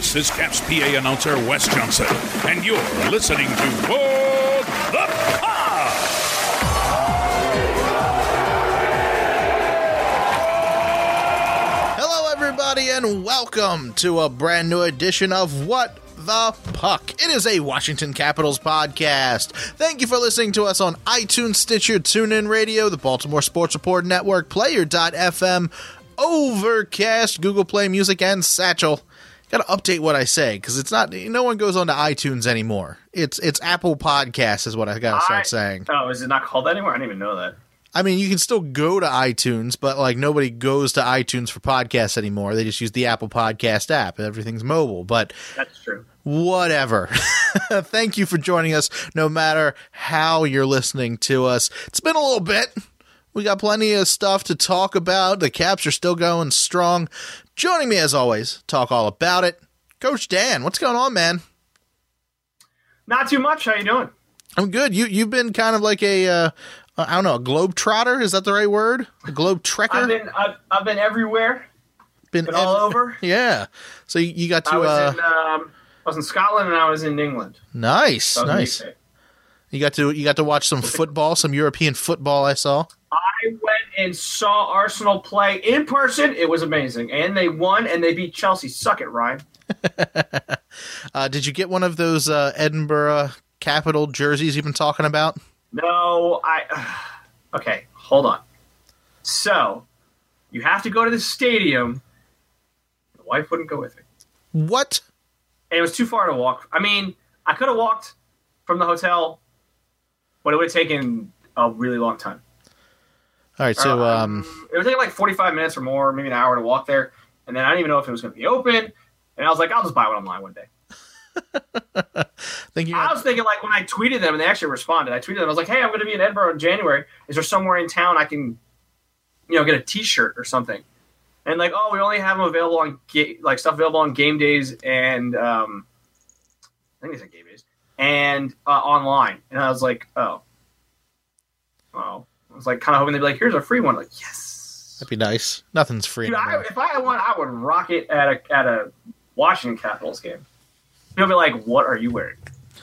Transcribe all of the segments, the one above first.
This is Caps PA announcer Wes Johnson, and you're listening to For the Pod. Hello, everybody, and welcome to a brand new edition of What the Puck. It is a Washington Capitals podcast. Thank you for listening to us on iTunes, Stitcher, TuneIn Radio, the Baltimore Sports Report Network, Player.fm, Overcast, Google Play Music, and Satchel. Got to update what I say because it's not. No one goes on to iTunes anymore. It's Apple Podcasts is what I got to start saying. Oh, is it not called that anymore? I didn't even know that. I mean, you can still go to iTunes, but like nobody goes to iTunes for podcasts anymore. They just use the Apple Podcast app. Everything's mobile, but that's true. Whatever. Thank you for joining us, no matter how you're listening to us. It's been a little bit. We got plenty of stuff to talk about. The Caps are still going strong. Joining me, as always, talk all about it, Coach Dan. What's going on, man? Not too much. How you doing? I'm good. You've been kind of like a I don't know, a globe trotter. Is that the right word? A globe trekker? I've been everywhere. Been all over. Yeah. So you got to. I was in Scotland and I was in England. Nice, nice. You got to watch some football, some European football. I saw. I went and saw Arsenal play in person. It was amazing, and they won and they beat Chelsea. Suck it, Ryan. Did you get one of those Edinburgh Capital jerseys you've been talking about? No, okay, hold on. So, you have to go to the stadium. My wife wouldn't go with me. What? And it was too far to walk. I mean, I could have walked from the hotel, but it would have taken a really long time. All right, so it would take like 45 minutes or more, maybe an hour to walk there, and then I didn't even know if it was going to be open. And I was like, I'll just buy one online one day. I was thinking, like, when I tweeted them, and they actually responded. I tweeted them. I was like, "Hey, I'm going to be in Edinburgh in January. Is there somewhere in town I can, get a T-shirt or something?" And like, "Oh, we only have them available on stuff available on game days and I think they said game days and online." And I was like, "Oh." I was like, kind of hoping they'd be like, "Here's a free one." Like, yes, that'd be nice. Nothing's free. Dude, if I had one, I would rock it at a Washington Capitals game. People be like, "What are you wearing?"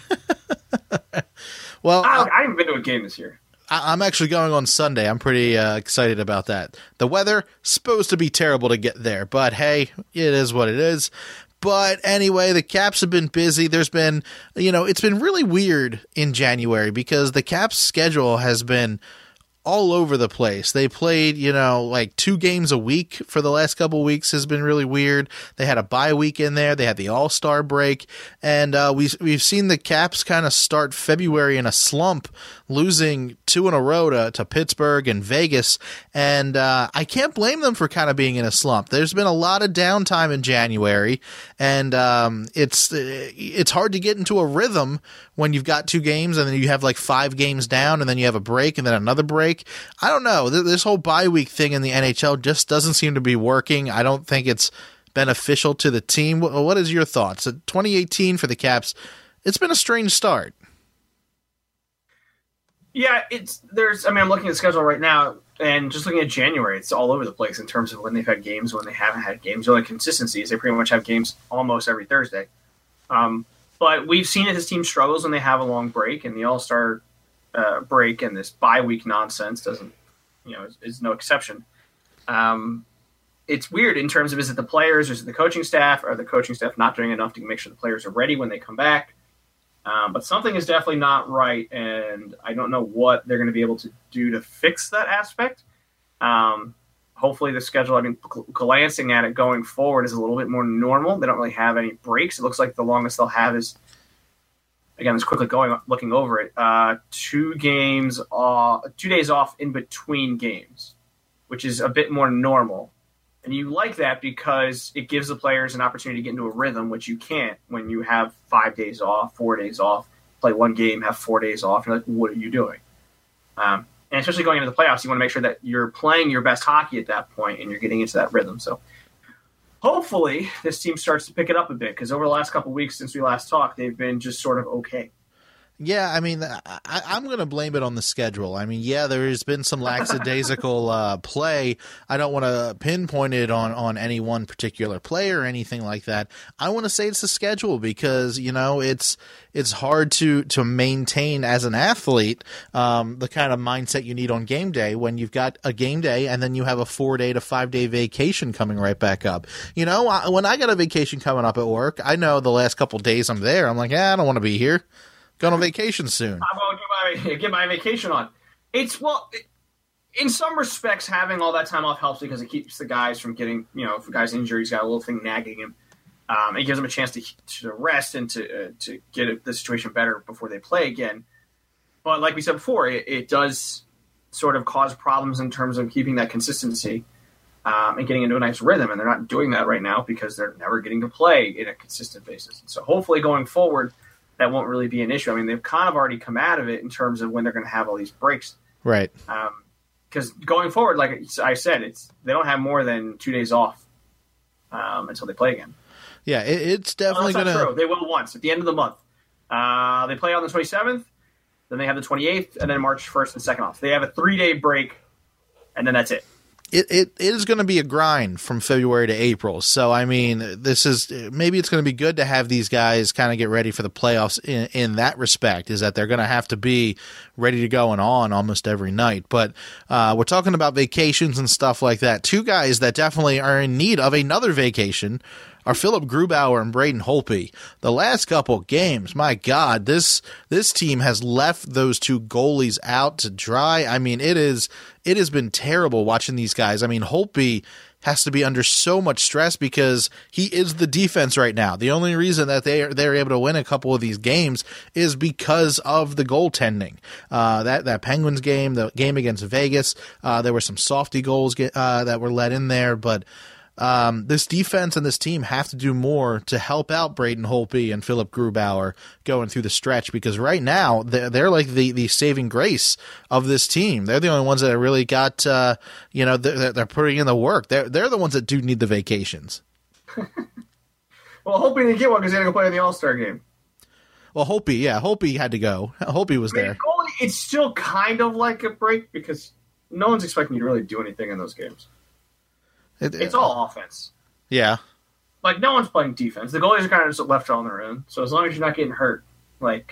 Well, I haven't been to a game this year. I'm actually going on Sunday. I'm pretty excited about that. The weather supposed to be terrible to get there, but hey, it is what it is. But anyway, the Caps have been busy. There's been, it's been really weird in January because the Caps schedule has been all over the place. They played, like 2 games a week for the last couple of weeks has been really weird. They had a bye week in there. They had the All-Star break. And we've seen the Caps kind of start February in a slump, losing 2 in a row to Pittsburgh and Vegas. And I can't blame them for kind of being in a slump. There's been a lot of downtime in January, and it's hard to get into a rhythm when you've got 2 games and then you have like 5 games down and then you have a break and then another break. I don't know. This whole bye week thing in the NHL just doesn't seem to be working. I don't think it's beneficial to the team. What is your thoughts? 2018 for the Caps, it's been a strange start. Yeah, I'm looking at the schedule right now, and just looking at January, it's all over the place in terms of when they've had games, when they haven't had games. The only consistency is they pretty much have games almost every Thursday. But we've seen it, this team struggles when they have a long break, and the All-Star break and this bye week nonsense is no exception. It's weird in terms of, is it the players, or is it the coaching staff? Are the coaching staff not doing enough to make sure the players are ready when they come back? But something is definitely not right, and I don't know what they're going to be able to do to fix that aspect. Hopefully the schedule, glancing at it going forward, is a little bit more normal. They don't really have any breaks. It looks like the longest they'll have is, again, just quickly looking over it, 2 days off in between games, which is a bit more normal. And you like that because it gives the players an opportunity to get into a rhythm, which you can't when you have 5 days off, 4 days off, play 1 game, have 4 days off. You're like, what are you doing? And especially going into the playoffs, you want to make sure that you're playing your best hockey at that point and you're getting into that rhythm. So hopefully this team starts to pick it up a bit, because over the last couple of weeks since we last talked, they've been just sort of okay. Yeah, I mean, I'm going to blame it on the schedule. I mean, yeah, there's been some lackadaisical play. I don't want to pinpoint it on any one particular player or anything like that. I want to say it's the schedule because, it's hard to maintain as an athlete the kind of mindset you need on game day when you've got a game day and then you have a 4-day to 5-day vacation coming right back up. When I got a vacation coming up at work, I know the last couple days I'm there, I'm like, I don't want to be here. Going on vacation soon. I'm going to get my vacation on. In some respects, having all that time off helps because it keeps the guys from getting, if a guy's injured, he's got a little thing nagging him. It gives them a chance to rest and to get the situation better before they play again. But like we said before, it does sort of cause problems in terms of keeping that consistency and getting into a nice rhythm. And they're not doing that right now because they're never getting to play in a consistent basis. And so hopefully going forward, that won't really be an issue. I mean, they've kind of already come out of it in terms of when they're going to have all these breaks. Right. Because going forward, like I said, they don't have more than 2 days off until they play again. Yeah, it's definitely going to... True. They will once at the end of the month. They play on the 27th, then they have the 28th, and then March 1st and 2nd off. They have a 3-day break, and then that's it. It is going to be a grind from February to April. So, I mean, maybe it's going to be good to have these guys kind of get ready for the playoffs in that respect, is that they're going to have to be ready to go and on almost every night. But we're talking about vacations and stuff like that. Two guys that definitely are in need of another vacation are Philip Grubauer and Braden Holtby. The last couple games, my God, this team has left those two goalies out to dry. I mean, it has been terrible watching these guys. I mean, Holtby has to be under so much stress because he is the defense right now. The only reason that they're able to win a couple of these games is because of the goaltending. That Penguins game, the game against Vegas, there were some softy goals that were let in there, but this defense and this team have to do more to help out Braden Holtby and Philip Grubauer going through the stretch, because right now they're like the saving grace of this team. They're the only ones that have really got, they're putting in the work. They're the ones that do need the vacations. Well, Holtby didn't get one because he had to go play in the All-Star game. Well, Holtby had to go. Holtby was there. It's still kind of like a break because no one's expecting you to really do anything in those games. It's all offense. Yeah. Like, no one's playing defense. The goalies are kind of just left on their own. So as long as you're not getting hurt, like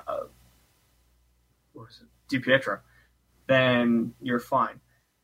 DiPietro, then you're fine.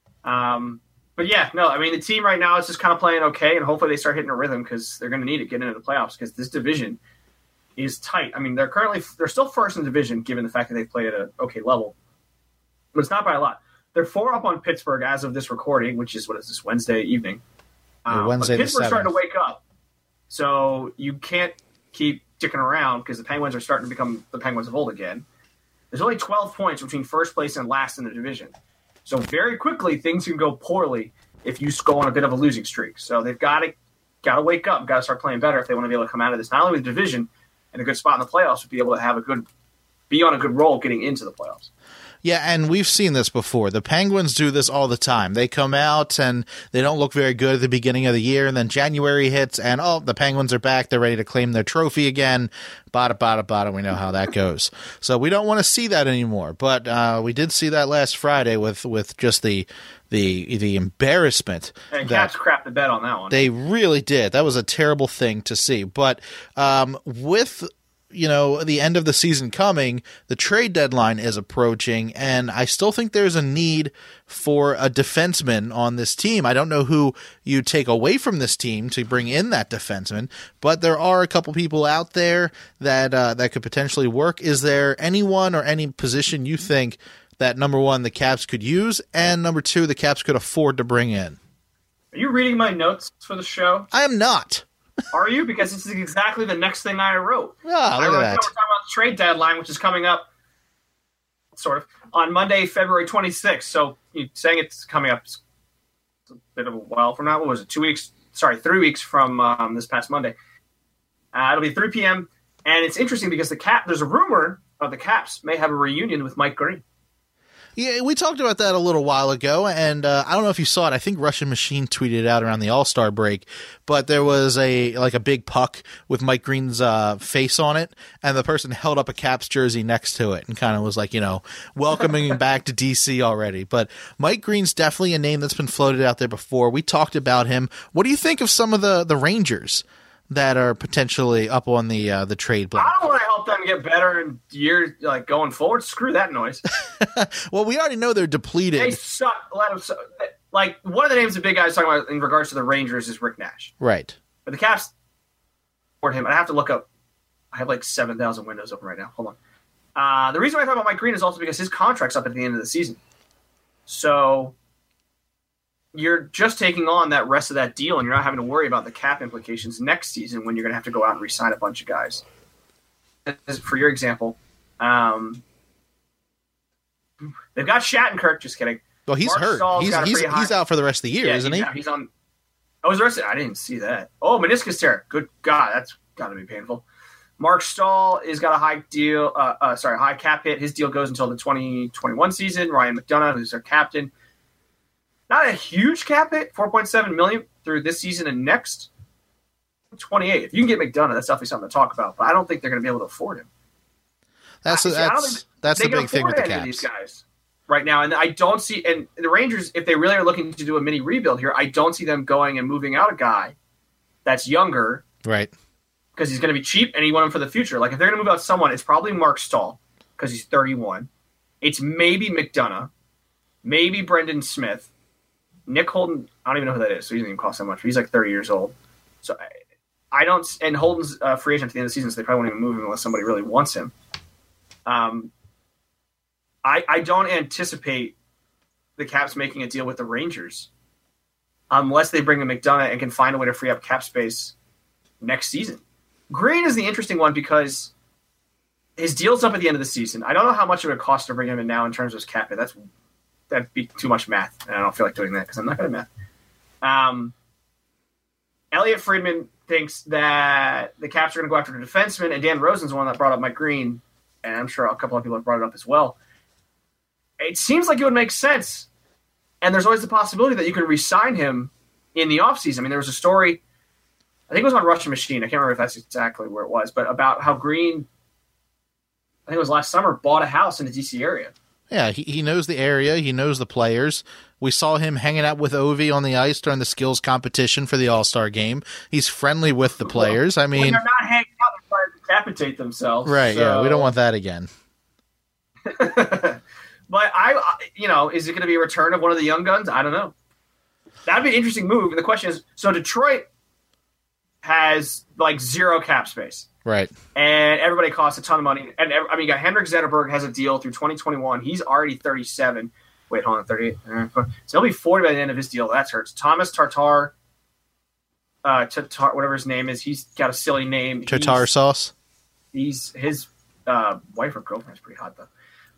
But yeah, no, I mean, the team right now is just kind of playing okay, and hopefully they start hitting a rhythm because they're going to need it getting into the playoffs because this division is tight. I mean, they're still first in the division given the fact that they've played at an okay level, but it's not by a lot. They're 4 up on Pittsburgh as of this recording, which is, this Wednesday evening. Wednesday but Pittsburgh's starting to wake up. So you can't keep dicking around because the Penguins are starting to become the Penguins of old again. There's only 12 points between first place and last in the division. So very quickly, things can go poorly if you go on a bit of a losing streak. So they've got to wake up, got to start playing better if they want to be able to come out of this, not only with the division and a good spot in the playoffs, but be able to be on a good roll getting into the playoffs. Yeah, and we've seen this before. The Penguins do this all the time. They come out and they don't look very good at the beginning of the year, and then January hits, and the Penguins are back. They're ready to claim their trophy again. Bada, bada, bada. We know how that goes. So we don't want to see that anymore. But we did see that last Friday with just the embarrassment. And Caps crapped the bed on that one. They really did. That was a terrible thing to see. But with the end of the season coming, the trade deadline is approaching, and I still think there's a need for a defenseman on this team. I don't know who you take away from this team to bring in that defenseman, but there are a couple people out there that could potentially work. Is there anyone or any position you think that, number one, the Caps could use, and number two, the Caps could afford to bring in? Are you reading my notes for the show? I am not. Are you? Because this is exactly the next thing I wrote. Look at that. We're talking about the trade deadline, which is coming up sort of on Monday, February 26th. So you're saying it's coming up it's a bit of a while from now. What was it? 3 weeks from this past Monday. It'll be 3 p.m. And it's interesting because there's a rumor of the Caps may have a reunion with Mike Green. Yeah, we talked about that a little while ago, and I don't know if you saw it. I think Russian Machine tweeted it out around the All-Star break, but there was a big puck with Mike Green's face on it, and the person held up a Caps jersey next to it and kind of was like, welcoming him back to DC already. But Mike Green's definitely a name that's been floated out there before. We talked about him. What do you think of some of the Rangers that are potentially up on the trade block? I don't want to help them get better in years going forward. Screw that noise. Well, we already know they're depleted. They suck. Let them suck. Like, one of the names the big guys talking about in regards to the Rangers is Rick Nash. Right. But the Caps afford him. I have to look up. I have 7,000 windows open right now. Hold on. The reason why I talk about Mike Green is also because his contract's up at the end of the season. So you're just taking on that rest of that deal, and you're not having to worry about the cap implications next season when you're going to have to go out and re-sign a bunch of guys. For your example, they've got Shattenkirk. Just kidding. Well, he's Mark hurt. Stahl's He's out for the rest of the year, isn't he? He's on. Oh, is the rest of it? I didn't see that. Oh, meniscus tear. Good God, that's got to be painful. Mark Stahl has got a high cap hit. His deal goes until the 2021 season. Ryan McDonough, who's their captain, not a huge cap hit, $4.7 million through this season and next. 28. If you can get McDonough, that's definitely something to talk about. But I don't think they're going to be able to afford him. That's the big thing with the Caps. These guys right now, and I don't see. And the Rangers, if they really are looking to do a mini rebuild here, I don't see them going and moving out a guy that's younger, right? Because he's going to be cheap, and you want him for the future. Like, if they're going to move out someone, it's probably Mark Stahl because he's 31. It's maybe McDonough, maybe Brendan Smith, Nick Holden. I don't even know who that is, so he doesn't even cost that much. But he's 30 years old, so I don't. And Holden's free agent at the end of the season, so they probably won't even move him unless somebody really wants him. I don't anticipate the Caps making a deal with the Rangers unless they bring in McDonough and can find a way to free up cap space next season. Green is the interesting one because his deal's up at the end of the season. I don't know how much it would cost to bring him in now in terms of his cap hit. That'd be too much math, and I don't feel like doing that because I'm not good at math. Elliot Friedman thinks that the Caps are going to go after the defenseman, and Dan Rosen's the one that brought up Mike Green, and I'm sure a couple of people have brought it up as well. It seems like it would make sense, and there's always the possibility that you can re-sign him in the offseason. I mean, there was a story, I think it was on Russian Machine, I can't remember if that's exactly where it was, but about how Green, I think it was last summer, bought a house in the D.C. area. Yeah, he knows the area. He knows the players. We saw him hanging out with Ovi on the ice during the skills competition for the All-Star game. He's friendly with the players. I mean, when they're not hanging out, they're trying to decapitate themselves. Right, so. Yeah, we don't want that again. But is it going to be a return of one of the young guns? I don't know. That'd be an interesting move. And the question is, so Detroit has zero cap space. Right. And everybody costs a ton of money. And you got Henrik Zetterberg has a deal through 2021. He's already 37. Wait, hold on, 38. So he'll be 40 by the end of his deal. That hurts. Thomas Tatar, whatever his name is, he's got a silly name. Tartar sauce? His wife or girlfriend's pretty hot, though.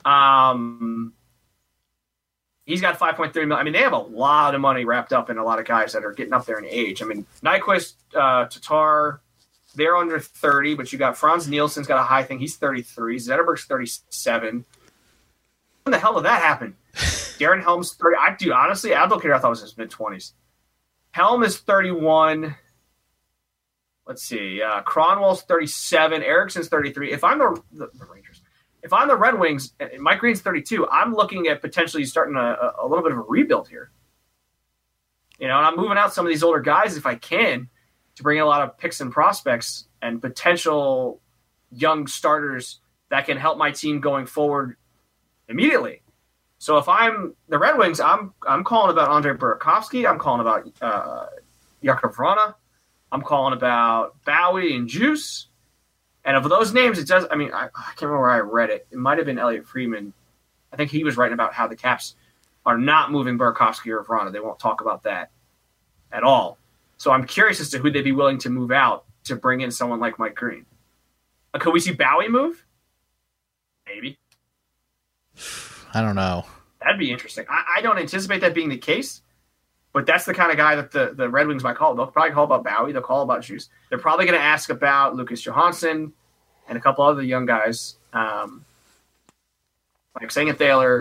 He's got $5.3 million. I mean, they have a lot of money wrapped up in a lot of guys that are getting up there in age. I mean, Nyquist, Tatar, they're under 30, but you got Franz Nielsen's got a high thing. He's 33. Zetterberg's 37. When the hell did that happen? Darren Helm's 30. Honestly, Abdelkader, I thought was his mid-20s. Helm is 31. Let's see. Cronwall's 37. Ericsson's 33. If I'm the Rangers, if I'm the Red Wings, Mike Green's 32, I'm looking at potentially starting a little bit of a rebuild here. And I'm moving out some of these older guys if I can to bring in a lot of picks and prospects and potential young starters that can help my team going forward immediately. So if I'm the Red Wings, I'm calling about Andrei Burakovsky. I'm calling about Jakub Vrana. I'm calling about Bowie and Juice. And of those names, it does. I mean, I can't remember where I read it. It might have been Elliot Friedman. I think he was writing about how the Caps are not moving Burakovsky or Vrana. They won't talk about that at all. So I'm curious as to who they'd be willing to move out to bring in someone like Mike Green. Could we see Bowie move? Maybe. I don't know. That'd be interesting. I don't anticipate that being the case, but that's the kind of guy that the Red Wings might call. They'll probably call about Bowie. They'll call about Juice. They're probably going to ask about Lucas Johansson and a couple other young guys, like Sagan Thaler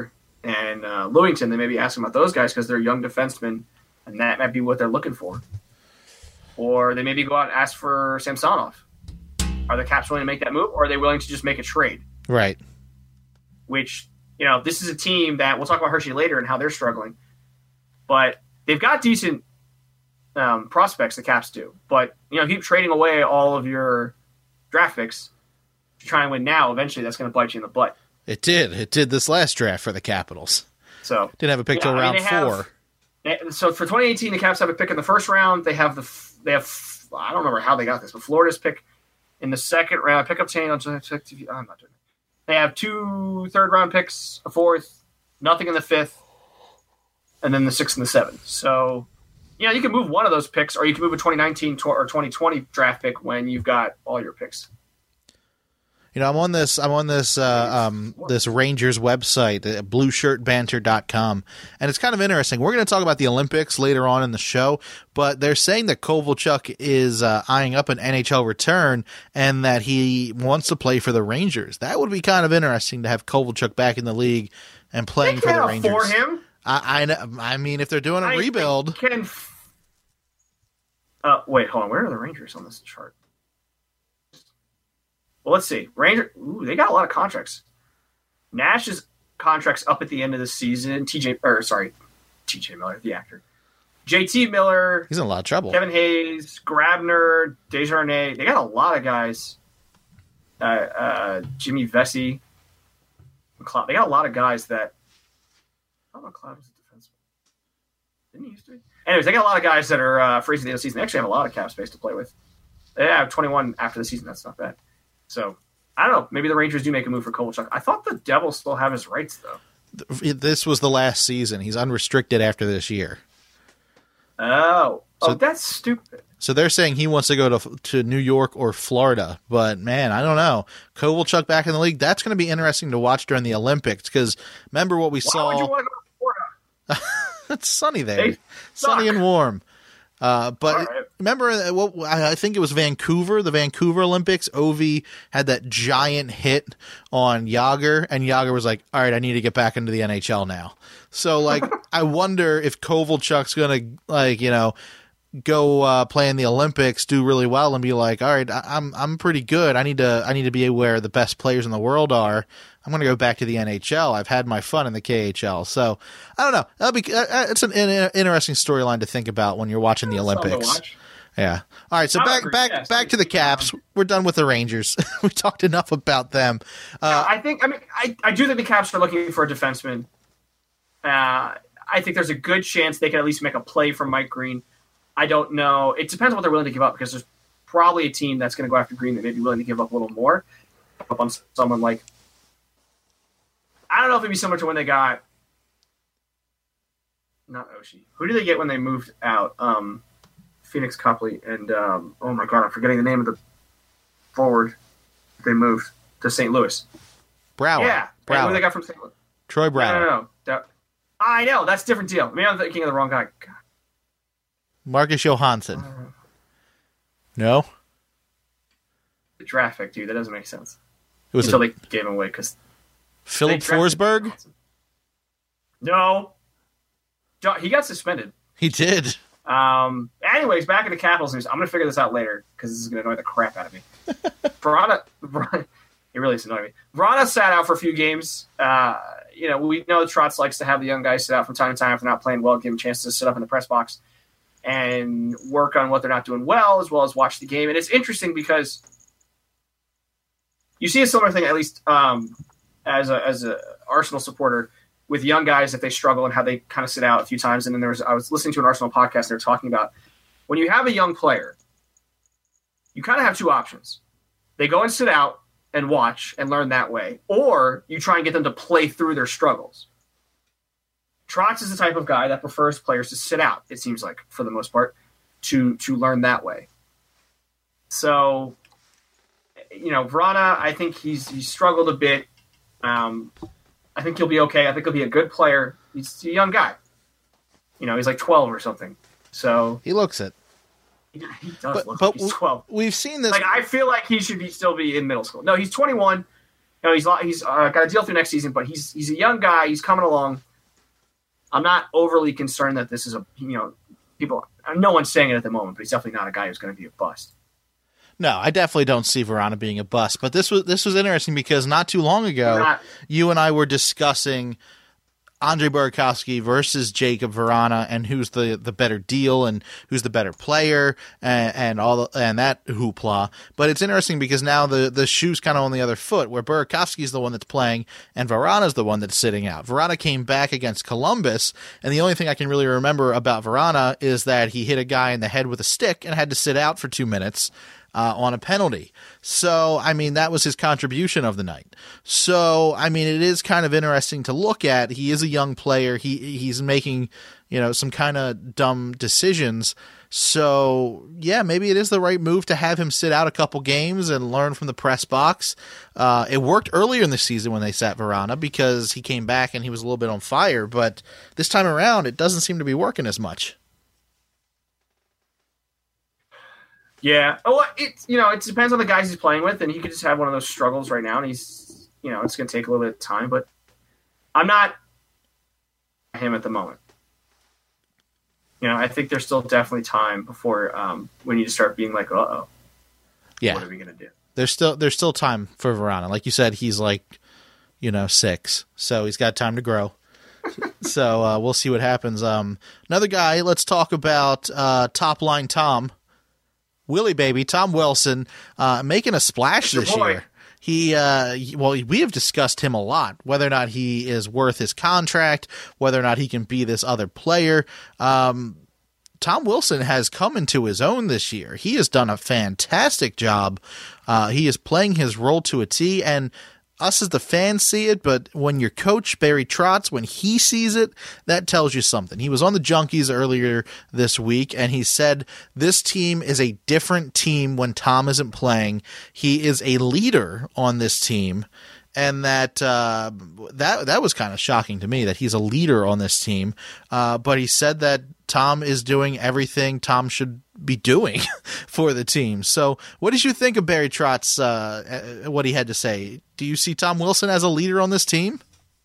and Lewington. They may be asking about those guys because they're young defensemen, and that might be what they're looking for. Or they maybe go out and ask for Samsonov. Are the Caps willing to make that move, or are they willing to just make a trade? Right. Which, this is a team that we'll talk about Hershey later and how they're struggling. But they've got decent prospects, the Caps do. But, keep trading away all of your draft picks to try and win now. Eventually, that's going to bite you in the butt. It did. It did this last draft for the Capitals. So didn't have a pick till round 4. So for 2018, the Caps have a pick in the first round. They have I don't remember how they got this, but Florida's pick in the second round. Pickup chain. I'm not doing it. They have 2 third-round picks, a 4th, nothing in the 5th, and then the 6th and the 7th. So, you can move one of those picks, or you can move a 2019 or 2020 draft pick when you've got all your picks. I'm on this this Rangers website, blueshirtbanter.com, and it's kind of interesting. We're going to talk about the Olympics later on in the show, but they're saying that Kovalchuk is eyeing up an NHL return and that he wants to play for the Rangers. That would be kind of interesting to have Kovalchuk back in the league and playing for the Rangers. They can't afford him. I mean, if they're doing a rebuild. Wait, hold on. Where are the Rangers on this chart? Well, let's see. They got a lot of contracts. Nash's contract's up at the end of the season. TJ Miller, the actor. JT Miller. He's in a lot of trouble. Kevin Hayes, Grabner, Desjardins. They got a lot of guys. Jimmy Vesey. McLeod. They got a lot of guys that. I don't know, McLeod was a defenseman. Didn't he used to be? Anyways, they got a lot of guys that are free at the end of the season. They actually have a lot of cap space to play with. They have 21 after the season. That's not bad. So, I don't know. Maybe the Rangers do make a move for Kovalchuk. I thought the Devils still have his rights, though. This was the last season. He's unrestricted after this year. So that's stupid. So they're saying he wants to go to New York or Florida. But, man, I don't know. Kovalchuk back in the league, that's going to be interesting to watch during the Olympics. Because remember what we saw. Why would you want to go to Florida? It's sunny there. Sunny and warm. But right. Remember, I think it was Vancouver, the Vancouver Olympics. Ovi had that giant hit on Jágr, and Jágr was like, all right, I need to get back into the NHL now. So, I wonder if Kovalchuk's going to, go play in the Olympics, do really well, and be like, all right, I'm pretty good. I need to be where the best players in the world are. I'm going to go back to the NHL. I've had my fun in the KHL. So I don't know. It's an interesting storyline to think about when you're watching the Olympics. Yeah. All right. So back to the Caps. We're done with the Rangers. We talked enough about them. I do think the Caps are looking for a defenseman. I think there's a good chance they can at least make a play for Mike Green. I don't know. It depends on what they're willing to give up, because there's probably a team that's going to go after Green that may be willing to give up a little more. Up on someone like, I don't know if it'd be similar to when they got, not Oshie. Who did they get when they moved out? Phoenix Copley and, oh my God, I'm forgetting the name of the forward they moved to St. Louis. Brouwer. Yeah. Brouwer. Who they got from St. Louis? Troy Brouwer. No. I know. That's a different deal. Maybe I'm thinking of the wrong guy. God. Marcus Johansson. No? The draft pick, dude. That doesn't make sense. It was until they gave him away, because Philip Forsberg? No. He got suspended. He did. Anyways, back in the Capitals news. I'm going to figure this out later, because this is going to annoy the crap out of me. Vrana, it really is annoying me. Vrana sat out for a few games. We know Trotz likes to have the young guys sit out from time to time if they're not playing well, give them a chance to sit up in the press box and work on what they're not doing well as watch the game. And it's interesting because you see a similar thing, at least as a Arsenal supporter, with young guys if they struggle and how they kind of sit out a few times. And then I was listening to an Arsenal podcast, they were talking about when you have a young player, you kind of have two options. They go and sit out and watch and learn that way, or you try and get them to play through their struggles. Trotz is the type of guy that prefers players to sit out, it seems like, for the most part, to learn that way. So, Vrana, I think he's struggled a bit. I think he'll be okay. I think he'll be a good player. He's a young guy. He's like 12 or something. So he looks it. He does look like he's 12. We've seen this. I feel like he should still be in middle school. No, he's 21, he's got a deal through next season, but he's a young guy. He's coming along. I'm not overly concerned that this is people. No one's saying it at the moment, but he's definitely not a guy who's going to be a bust. No, I definitely don't see Vrana being a bust. But this was interesting because not too long ago, you and I were discussing Andre Burakovsky versus Jacob Vrana and who's the better deal and who's the better player and that hoopla. But it's interesting because now the shoe's kind of on the other foot, where Burakovsky's the one that's playing and Vrana's the one that's sitting out. Vrana came back against Columbus, and the only thing I can really remember about Vrana is that he hit a guy in the head with a stick and had to sit out for 2 minutes. On a penalty. So, I mean, that was his contribution of the night. So, I mean, it is kind of interesting to look at. He is a young player. He's making, some kind of dumb decisions. So, yeah, maybe it is the right move to have him sit out a couple games and learn from the press box. It worked earlier in the season when they sat Vrana because he came back and he was a little bit on fire. But this time around, it doesn't seem to be working as much. Yeah. Oh, it depends on the guys he's playing with, and he could just have one of those struggles right now, and he's, it's going to take a little bit of time, but I'm not him at the moment. I think there's still definitely time before we need to start being like, uh-oh. Yeah. What are we going to do? There's still time for Vrana. Like you said, he's 6, so he's got time to grow. So we'll see what happens. Another guy, let's talk about top line Tom. Willie baby, Tom Wilson, making a splash this year. We have discussed him a lot, whether or not he is worth his contract, whether or not he can be this other player. Tom Wilson has come into his own this year. He has done a fantastic job. He is playing his role to a T, and us as the fans see it, but when your coach, Barry Trotz, when he sees it, that tells you something. He was on the Junkies earlier this week, and he said this team is a different team when Tom isn't playing. He is a leader on this team, and that was kind of shocking to me that he's a leader on this team. But he said that Tom is doing everything Tom should be doing for the team. So what did you think of Barry Trotz, what he had to say? Do you see Tom Wilson as a leader on this team?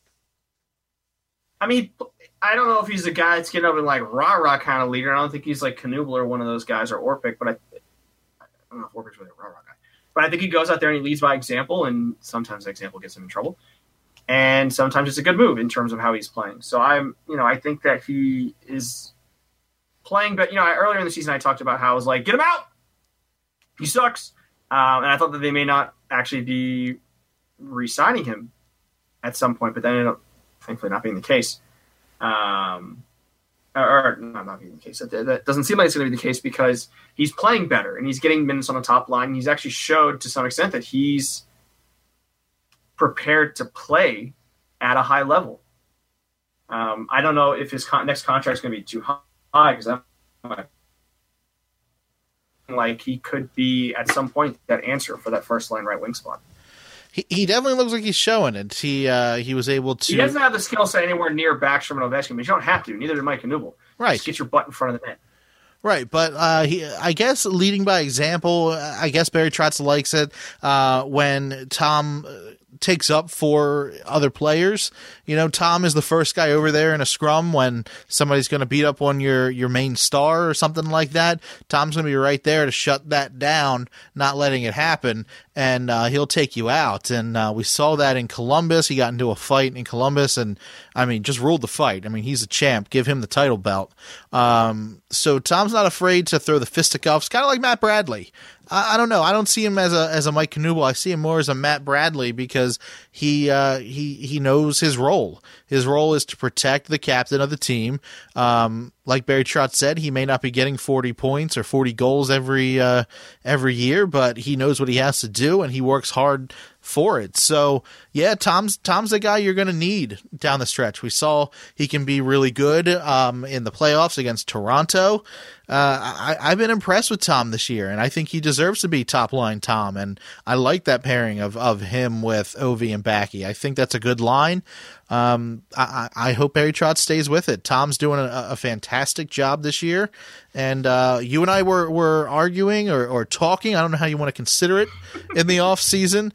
I mean, I don't know if he's a guy that's getting up and rah-rah kind of leader. I don't think he's like Knubel or one of those guys, or Orpik, but I don't know if Orpik's really a rah-rah guy. But I think he goes out there and he leads by example, and sometimes that example gets him in trouble. And sometimes it's a good move in terms of how he's playing. So I think that he is playing, but earlier in the season I talked about how I was like, get him out, he sucks, and I thought that they may not actually be re-signing him at some point, but then it ended up thankfully not being the case, or not being the case. That doesn't seem like it's going to be the case because he's playing better and he's getting minutes on the top line. He's actually showed to some extent that he's prepared to play at a high level. I don't know if his next contract is going to be too high because he could be at some point that answer for that first line right wing spot. He definitely looks like he's showing it. He was able to. He doesn't have the skill set anywhere near Backstrom and Ovechkin, but you don't have to. Neither did Mike Knubel. Right. Just get your butt in front of the net. Right, but I guess leading by example. I guess Barry Trotz likes it when Tom takes up for other players. Tom is the first guy over there in a scrum when somebody's going to beat up on your main star or something like that. Tom's going to be right there to shut that down, not letting it happen, and he'll take you out. And we saw that in Columbus. He got into a fight in Columbus and, just ruled the fight. He's a champ. Give him the title belt. So Tom's not afraid to throw the fisticuffs, kind of like Matt Bradley. I don't know. I don't see him as a Mike Knubel. I see him more as a Matt Bradley because he knows his role. His role is to protect the captain of the team. Like Barry Trotz said, he may not be getting 40 points or 40 goals every year, but he knows what he has to do and he works hard for it. So yeah, Tom's the guy you're going to need down the stretch. We saw he can be really good in the playoffs against Toronto. I've been impressed with Tom this year, and I think he deserves to be top line Tom. And I like that pairing of him with Ovi and Backy. I think that's a good line. I hope Barry Trotz stays with it. Tom's doing a fantastic job this year, and you and I were arguing or talking. I don't know how you want to consider it in the off season, but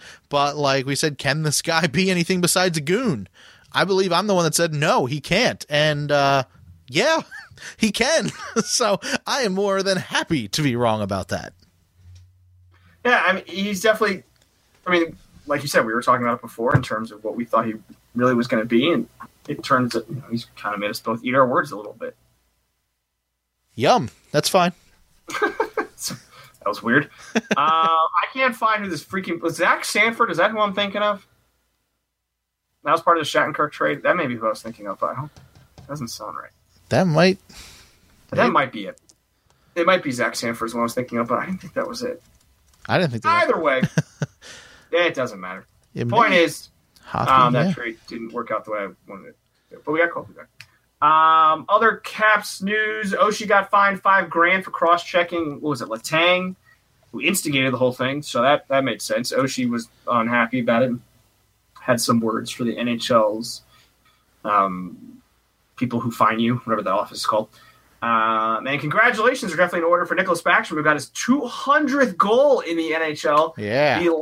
But like we said, can this guy be anything besides a goon? I believe I'm the one that said no, he can't. And yeah, he can. So I am more than happy to be wrong about that. Yeah, I mean, he's definitely. I mean, like you said, we were talking about it before in terms of what we thought he really was going to be, and it turns out he's kind of made us both eat our words a little bit. Yum. That's fine. That was weird. I can't find who this freaking was. Zach Sanford. Is that who I'm thinking of? That was part of the Shattenkirk trade. That may be who I was thinking of, but that doesn't sound right. That might be it. It might be Zach Sanford's one I was thinking of, but I didn't think that was it. I didn't think that. Either way, yeah, it doesn't matter. Point is, that trade didn't work out the way I wanted it to. But we got Kofi back. Other Caps news: Oshie got fined $5,000 for cross-checking. What was it, Letang, who instigated the whole thing? So that made sense. Oshie was unhappy about it. Had some words for the NHL's people who fine you, whatever that office is called. And congratulations are definitely in order for Nicholas Backstrom, who got his 200th goal in the NHL. Yeah, the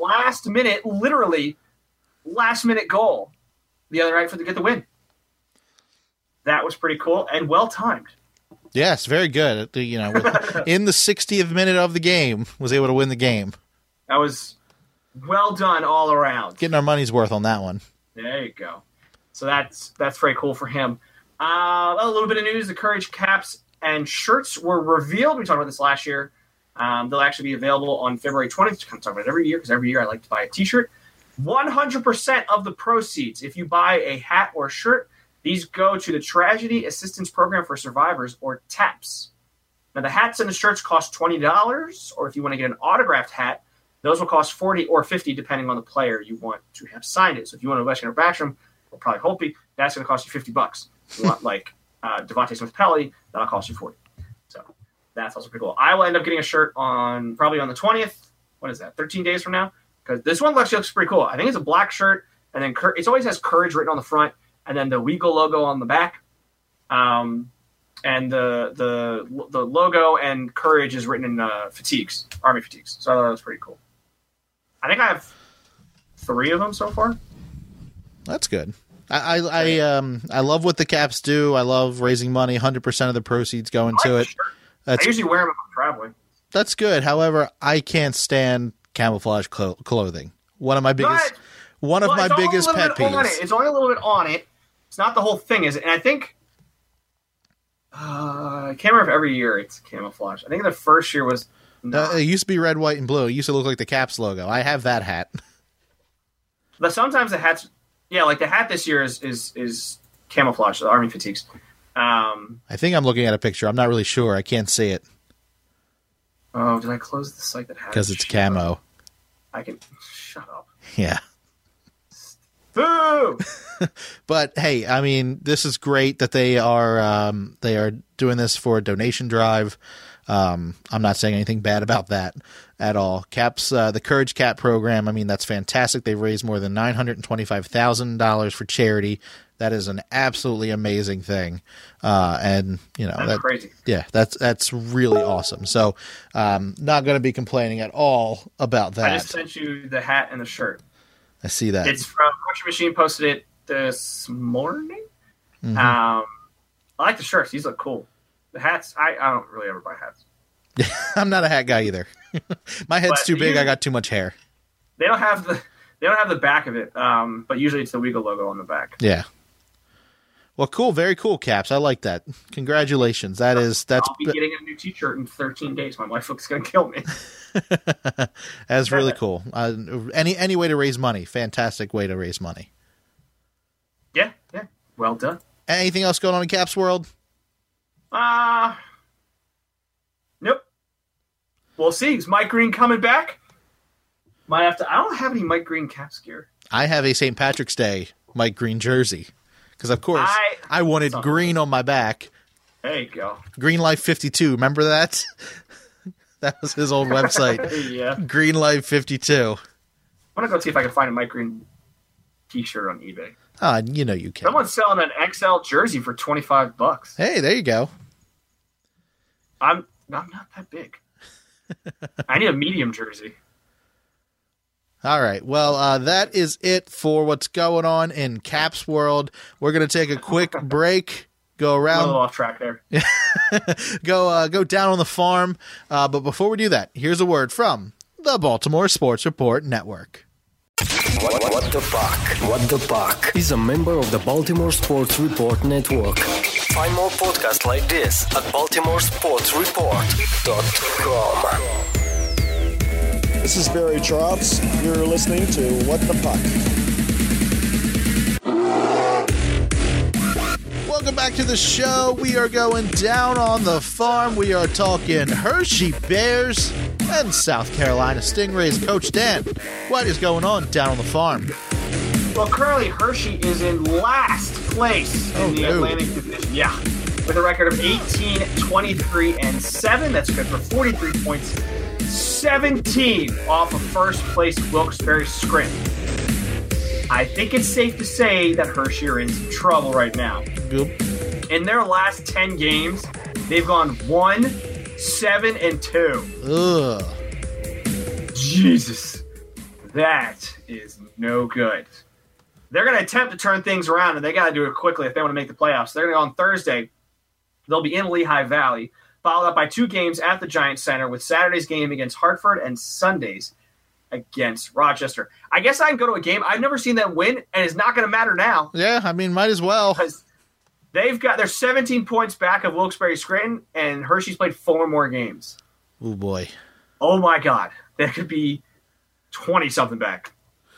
last minute goal the other night to get the win. That was pretty cool and well timed. Yes, very good. You know, in the 60th minute of the game, was able to win the game. That was well done all around. Getting our money's worth on that one. There you go. So that's very cool for him. A little bit of news: the Courage caps and shirts were revealed. We talked about this last year. They'll actually be available on February 20th. I talk about it every year because every year I like to buy a T-shirt. 100% of the proceeds, if you buy a hat or shirt, these go to the Tragedy Assistance Program for Survivors, or TAPS. Now, the hats and the shirts cost $20, or if you want to get an autographed hat, those will cost $40 or $50, depending on the player you want to have signed it. So if you want a Alexander Backstrom, or probably Holtby, that's going to cost you $50. If you want, like, Devontae Smith-Pelly, that'll cost you $40. So that's also pretty cool. I will end up getting a shirt probably on the 20th. What is that, 13 days from now? Because this one actually looks pretty cool. I think it's a black shirt, and then it always has Courage written on the front, and then the Weagle logo on the back. And the logo and Courage is written in fatigues, army fatigues. So I thought that was pretty cool. I think I have 3 of them so far. That's good. I love what the Caps do. I love raising money. 100% of the proceeds go into it. I usually wear them if I'm traveling. That's good. However, I can't stand camouflage clothing. One of my biggest pet peeves. It's only a little bit on it. It's not the whole thing, is it? And I think I can't remember if every year it's camouflage. I think the first year was it used to be red, white, and blue. It used to look like the Caps logo. I have that hat. But sometimes the hats, like the hat this year is camouflage, the army fatigues. I think I'm looking at a picture. I'm not really sure. I can't see it. Oh, did I close the site that has it? Because it's camo. I can shut up. Yeah. Boo! But hey, I mean, this is great that they are doing this for a donation drive. I'm not saying anything bad about that at all. Caps, the Courage Cap program. I mean, that's fantastic. They've raised more than $925,000 for charity. That is an absolutely amazing thing. And you know, that's crazy. Yeah, that's really awesome. So, not going to be complaining at all about that. I just sent you the hat and the shirt. I see that. It's from Butcher Machine. Posted it this morning. Mm-hmm. I like the shirts. These look cool. The hats, I don't really ever buy hats. I'm not a hat guy either. My head's too big. I got too much hair. They don't have the back of it. But usually it's the Weagle logo on the back. Yeah. Well, cool. Very cool, Caps. I like that. Congratulations. I'll be getting a new T-shirt in 13 days. My wife looks going to kill me. That's really cool. Any way to raise money. Fantastic way to raise money. Yeah. Well done. Anything else going on in Caps world? Nope. We'll see. Is Mike Green coming back? Might have to. I don't have any Mike Green Caps gear. I have a St. Patrick's Day Mike Green jersey. Because, of course, I wanted green on my back. There you go. Green Life 52. Remember that? That was his old website. Yeah. Green Life 52. I'm going to go see if I can find a Mike Green T-shirt on eBay. You know you can. Someone's selling an XL jersey for $25. Hey, there you go. I'm not that big. I need a medium jersey. All right. Well, that is it for what's going on in Caps world. We're going to take a quick break. Go around. A little off track there. Go down on the farm. But before we do that, here's a word from the Baltimore Sports Report Network. What the Puck? What the Puck is a member of the Baltimore Sports Report Network. Find more podcasts like this at baltimoresportsreport.com. This is Barry Trotz. You're listening to What the Puck. Welcome back to the show. We are going down on the farm. We are talking Hershey Bears and South Carolina Stingrays. Coach Dan, what is going on down on the farm? Well, currently Hershey is in last place in the Atlantic Division. Yeah, with a record of 18, 23, and 7. That's good for 43 points. 17 off of first place Wilkes-Barre Scranton. I think it's safe to say that Hershey are in some trouble right now. Yep. In their last 10 games, they've gone 1, 7, and 2. Ugh. Jesus. That is no good. They're going to attempt to turn things around, and they got to do it quickly if they want to make the playoffs. They're going to go on Thursday. They'll be in Lehigh Valley, followed up by 2 games at the Giants Center, with Saturday's game against Hartford and Sunday's against Rochester. I guess I can go to a game. I've never seen them win, and it's not going to matter now. Yeah, I mean, might as well. Because they're 17 points back of Wilkes-Barre Scranton, and Hershey's played 4 more games. Oh, boy. Oh, my God. That could be 20-something back.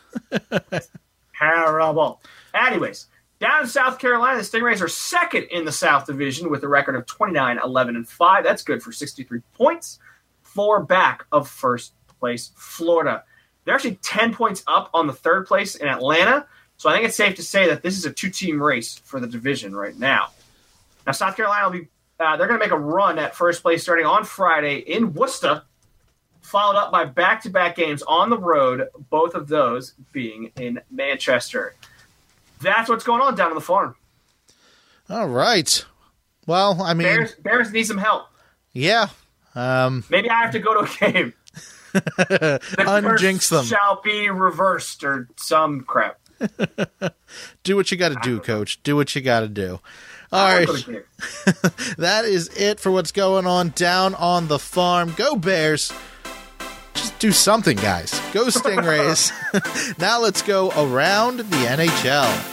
Terrible. Anyways, down in South Carolina, the Stingrays are second in the South Division with a record of 29, 11, and 5. That's good for 63 points. 4 back of first place Florida. They're actually 10 points up on the third place in Atlanta. So I think it's safe to say that this is a 2-team race for the division right now. Now, South Carolina will be they're going to make a run at first place starting on Friday in Worcester, followed up by back-to-back games on the road, both of those being in Manchester. That's what's going on down on the farm. All right. Well, I mean, Bears need some help. Yeah. Maybe I have to go to a game. Unjinx them. Shall be reversed or some crap. Do what you got to do, Coach. Do what you got to do. All right. That is it for what's going on down on the farm. Go Bears. Just do something, guys. Go Stingrays. Now let's go around the NHL.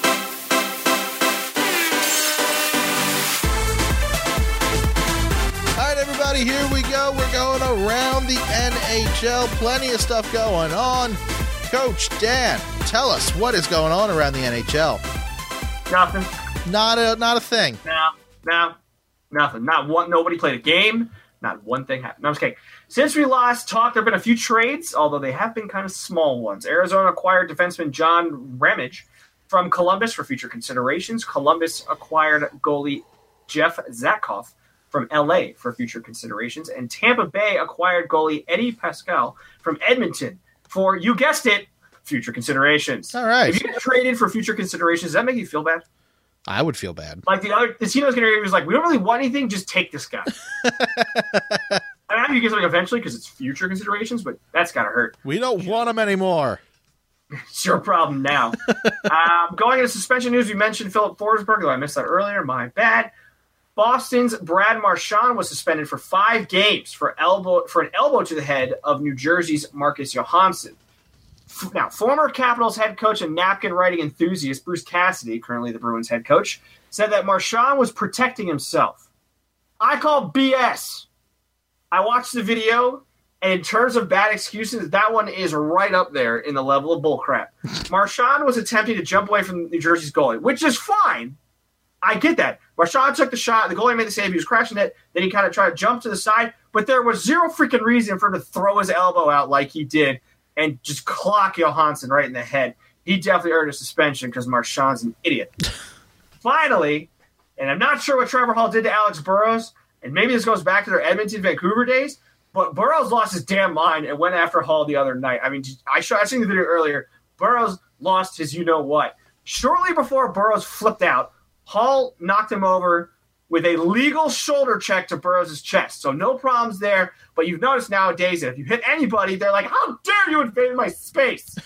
Everybody, here we go. We're going around the NHL. Plenty of stuff going on. Coach Dan, tell us what is going on around the NHL. Nothing. Not a thing. No, nothing. Not one. Nobody played a game. Not one thing happened. No, I'm just kidding. Since we last talked, there have been a few trades, although they have been kind of small ones. Arizona acquired defenseman John Ramage from Columbus for future considerations. Columbus acquired goalie Jeff Zatkoff from LA for future considerations, and Tampa Bay acquired goalie Eddie Pascal from Edmonton for, you guessed it, future considerations. All right. If you get traded for future considerations, does that make you feel bad? I would feel bad. Like the team was going to was like, we don't really want anything, just take this guy. I know you get something eventually because it's future considerations, but that's got to hurt. We don't want him anymore. It's your problem now. Going into suspension news, we mentioned Philip Forsberg, though I missed that earlier. My bad. Boston's Brad Marchand was suspended for 5 games for an elbow to the head of New Jersey's Marcus Johansson. Now, former Capitals head coach and napkin writing enthusiast Bruce Cassidy, currently the Bruins head coach, said that Marchand was protecting himself. I call BS. I watched the video, and in terms of bad excuses, that one is right up there in the level of bullcrap. Marchand was attempting to jump away from New Jersey's goalie, which is fine. I get that. Marchand took the shot. The goalie made the save. He was crashing it. Then he kind of tried to jump to the side. But there was zero freaking reason for him to throw his elbow out like he did and just clock Johansson right in the head. He definitely earned a suspension because Marchand's an idiot. Finally, and I'm not sure what Trevor Hall did to Alex Burrows, and maybe this goes back to their Edmonton-Vancouver days, but Burrows lost his damn mind and went after Hall the other night. I mean, I seen the video earlier. Burrows lost his you-know-what. Shortly before Burrows flipped out, Hall knocked him over, with a legal shoulder check to Burrows' chest. So no problems there. But you've noticed nowadays that if you hit anybody, they're like, how dare you invade my space?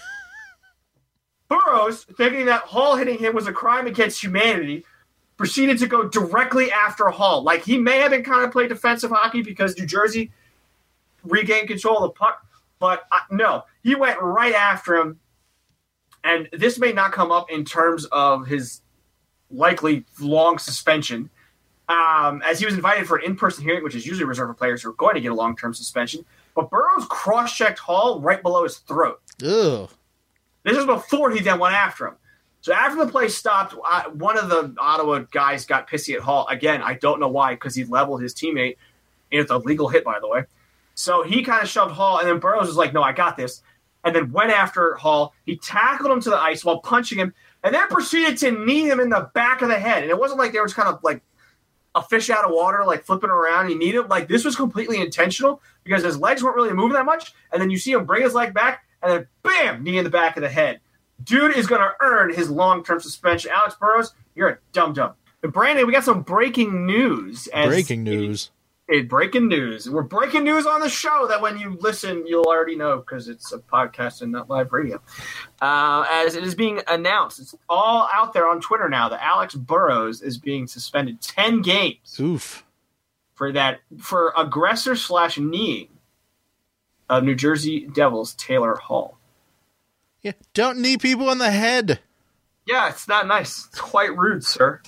Burrows, thinking that Hall hitting him was a crime against humanity, proceeded to go directly after Hall. Like, he may have been kind of playing defensive hockey because New Jersey regained control of the puck. But no, he went right after him. And this may not come up in terms of his likely long suspension, as he was invited for an in-person hearing, which is usually reserved for players who are going to get a long-term suspension. But Burrows cross-checked Hall right below his throat. Ugh. This is before he then went after him. So after the play stopped, one of the Ottawa guys got pissy at Hall. Again, I don't know why, because he leveled his teammate. And it's a legal hit, by the way. So he kind of shoved Hall, and then Burrows was like, no, I got this. And then went after Hall. He tackled him to the ice while punching him, and then proceeded to knee him in the back of the head. And it wasn't like they were just kind of like a fish out of water, like flipping around. He kneed him. Like, this was completely intentional because his legs weren't really moving that much. And then you see him bring his leg back, and then bam, knee in the back of the head. Dude is going to earn his long-term suspension. Alex Burrows, you're a dum-dum. And Brandon, we got some breaking news. Breaking news. Breaking news. We're breaking news on the show that when you listen, you'll already know because it's a podcast and not live radio. As it is being announced, it's all out there on Twitter now that Alex Burrows is being suspended 10 games. Oof. For aggressor/kneeing of New Jersey Devils Taylor Hall. Yeah, don't knee people in the head. Yeah, it's not nice. It's quite rude, sir.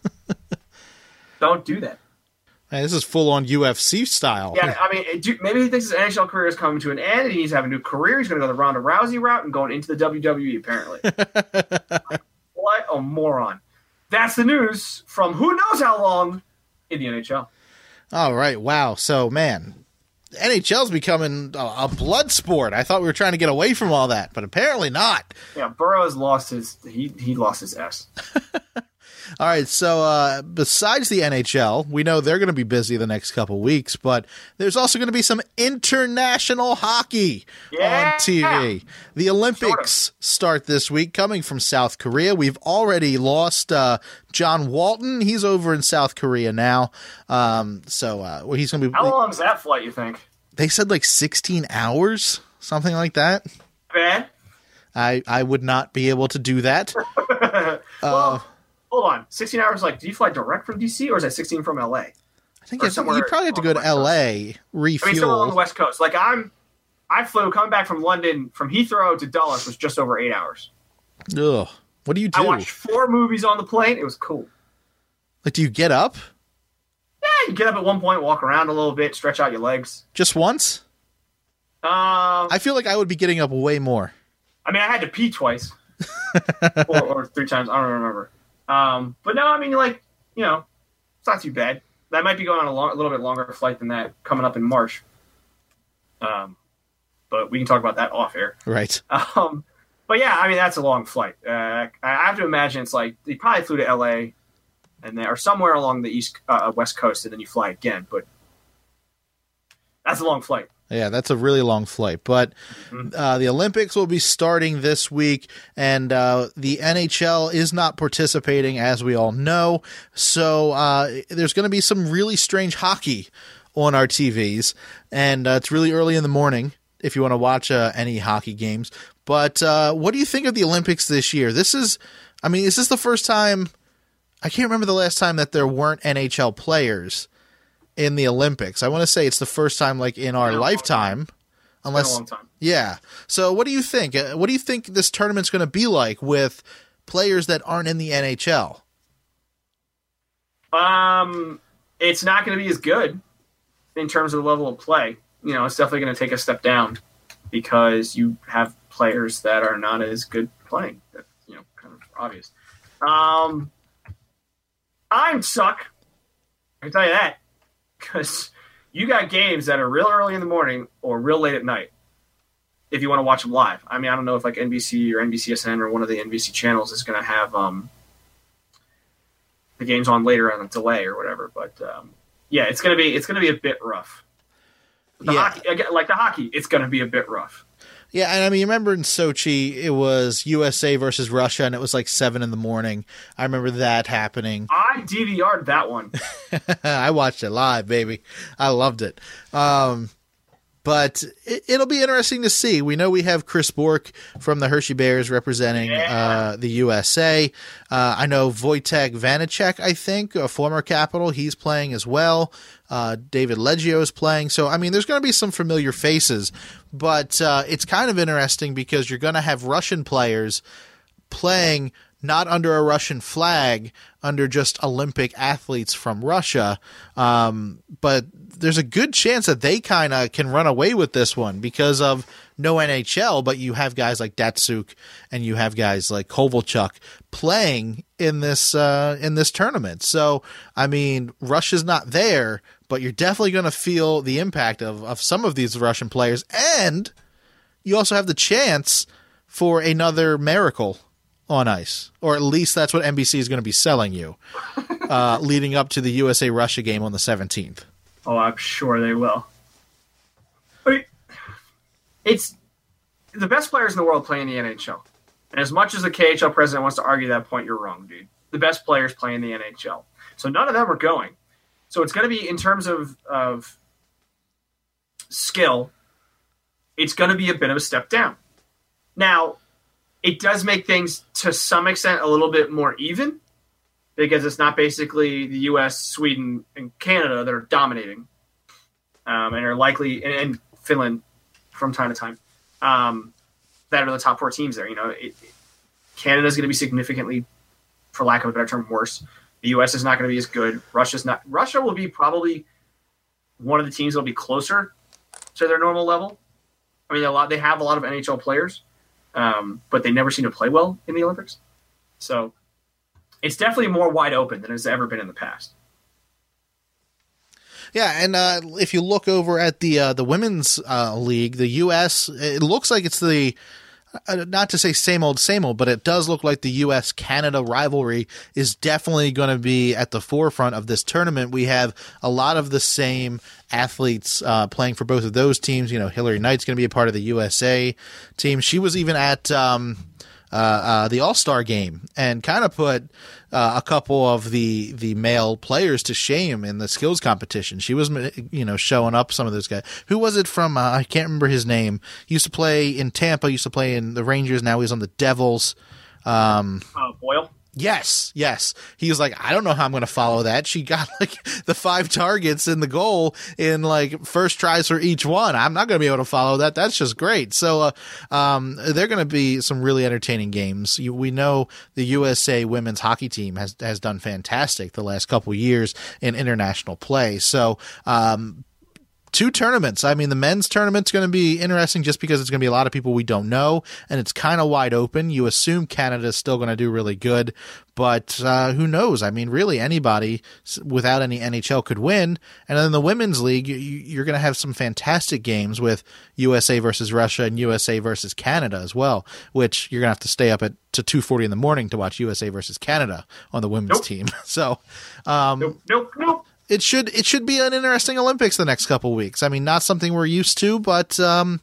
Don't do that. Man, this is full-on UFC style. Yeah, I mean, maybe he thinks his NHL career is coming to an end, and he needs to have a new career. He's going to go the Ronda Rousey route and going into the WWE, apparently. What a moron. That's the news from who knows how long in the NHL. All right, wow. So, man, NHL's becoming a blood sport. I thought we were trying to get away from all that, but apparently not. Yeah, Burrows lost his he lost his S. All right, so besides the NHL, we know they're going to be busy the next couple weeks, but there's also going to be some international hockey on TV. The Olympics start this week, coming from South Korea. We've already lost John Walton. He's over in South Korea now. So he's going to be... How long is that flight, you think? They said like 16 hours, something like that. Bad? I would not be able to do that. Well, hold on. 16 hours, like, do you fly direct from D.C. or is that 16 from L.A.? I think you probably have to go to L.A., refuel. I mean, somewhere along the West Coast. Like, I flew, coming back from London, from Heathrow to Dulles was just over 8 hours. Ugh. What do you do? I watched 4 movies on the plane. It was cool. Like, do you get up? Yeah, you get up at one point, walk around a little bit, stretch out your legs. Just once? I feel like I would be getting up way more. I mean, I had to pee twice. or 3 times. I don't remember. But no, I mean, like, you know, it's not too bad. That might be going on a little bit longer flight than that coming up in March. But we can talk about that off air. Right. But yeah, I mean, that's a long flight. I have to imagine it's like they probably flew to LA and then, or somewhere along the West Coast, and then you fly again. But that's a long flight. Yeah, that's a really long flight. But the Olympics will be starting this week, and the NHL is not participating, as we all know. So there's going to be some really strange hockey on our TVs, and it's really early in the morning if you want to watch any hockey games. But what do you think of the Olympics this year? Is this the first time? I can't remember the last time that there weren't NHL players in the Olympics. I want to say it's the first time, like, in our lifetime. Unless, it's been a long time. Yeah. So what do you think? What do you think this tournament's going to be like with players that aren't in the NHL? It's not going to be as good in terms of the level of play. You know, it's definitely going to take a step down because you have players that are not as good playing. That's, you know, kind of obvious. I'm suck. I can tell you that. Because you got games that are real early in the morning or real late at night if you want to watch them live. I mean, I don't know if like NBC or NBCSN or one of the NBC channels is going to have the games on later on a delay or whatever. But yeah, it's going to be a bit rough. The hockey, it's going to be a bit rough. Yeah, and I mean, you remember in Sochi, it was USA versus Russia, and it was like 7 a.m. I remember that happening. I DVR'd that one. I watched it live, baby. I loved it. But it'll be interesting to see. We know we have Chris Bork from the Hershey Bears representing the USA. I know Wojtek Vanacek, I think, a former Capital, he's playing as well. David Leggio is playing. So, I mean, there's going to be some familiar faces. But it's kind of interesting because you're going to have Russian players playing not under a Russian flag, under just Olympic athletes from Russia. But there's a good chance that they kind of can run away with this one because of no NHL, but you have guys like Datsuk and you have guys like Kovalchuk playing in this tournament. So, I mean, Russia's not there, but you're definitely going to feel the impact of some of these Russian players. And you also have the chance for another miracle on ice, or at least that's what NBC is going to be selling you leading up to the USA-Russia game on the 17th. Oh, I'm sure they will. I mean, it's the best players in the world play in the NHL. And as much as the KHL president wants to argue that point, you're wrong, dude. The best players play in the NHL. So none of them are going. So it's going to be, in terms of skill, it's going to be a bit of a step down. Now, it does make things, to some extent, a little bit more even, because it's not basically the U.S., Sweden, and Canada that are dominating, and are likely, and Finland from time to time, that are the top 4 teams there. You know, Canada's going to be significantly, for lack of a better term, worse. The U.S. is not going to be as good. Russia will be probably one of the teams that will be closer to their normal level. I mean, they have a lot of NHL players, but they never seem to play well in the Olympics. So it's definitely more wide open than it's ever been in the past. Yeah, and if you look over at the women's league, the U.S., it looks like it's the not to say same old, but it does look like the U.S.-Canada rivalry is definitely going to be at the forefront of this tournament. We have a lot of the same athletes playing for both of those teams. You know, Hillary Knight's going to be a part of the USA team. She was even at the All-Star game and kind of put a couple of the male players to shame in the skills competition. She was, showing up some of those guys. Who was it from? I can't remember his name. He used to play in Tampa, used to play in the Rangers. Now he's on the Devils. Boyle? Yes. He was like, I don't know how I'm going to follow that. She got like the 5 targets in the goal in like first tries for each one. I'm not going to be able to follow that. That's just great. So they're going to be some really entertaining games. We know the USA women's hockey team has done fantastic the last couple years in international play. So 2 tournaments. I mean, the men's tournament's going to be interesting just because it's going to be a lot of people we don't know, and it's kind of wide open. You assume Canada's still going to do really good, but who knows? I mean, really anybody without any NHL could win. And then the women's league, you're going to have some fantastic games with USA versus Russia and USA versus Canada as well, which you're going to have to stay up to 2:40 in the morning to watch USA versus Canada on the women's team. So, Nope. It should be an interesting Olympics the next couple weeks. I mean, not something we're used to, but